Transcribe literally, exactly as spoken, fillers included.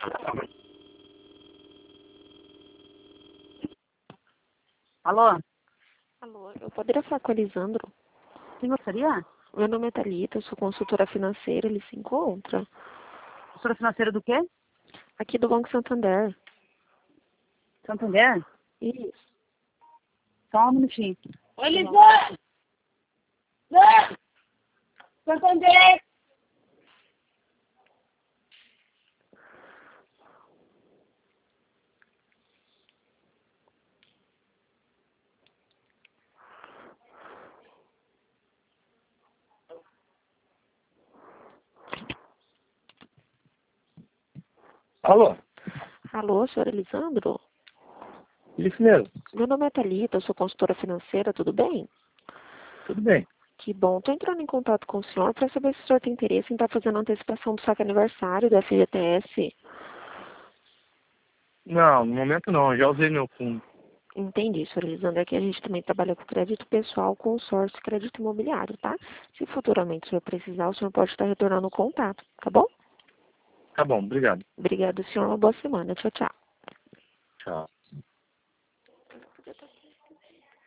Alô? Alô, eu poderia falar com o Elisandro? Quem gostaria? Meu nome é Thalita, eu sou consultora financeira, ele se encontra? Consultora financeira do quê? Aqui do Banco Santander. Santander? Isso. Só um minutinho. Oi, Elisandro! Elisandro! Santander! Alô? Alô, senhor Elisandro? Isso mesmo. Meu nome é Thalita, eu sou consultora financeira, tudo bem? Tudo bem. Que bom. Estou entrando em contato com o senhor para saber se o senhor tem interesse em estar fazendo a antecipação do saque aniversário do F G T S. Não, no momento não. Eu já usei meu fundo. Entendi, senhor Elisandro. Aqui a gente também trabalha com crédito pessoal, consórcio e crédito imobiliário, tá? Se futuramente o senhor precisar, o senhor pode estar retornando o contato, tá bom? Tá bom, obrigado. Obrigado, senhor. Uma boa semana. Tchau, tchau. Tchau.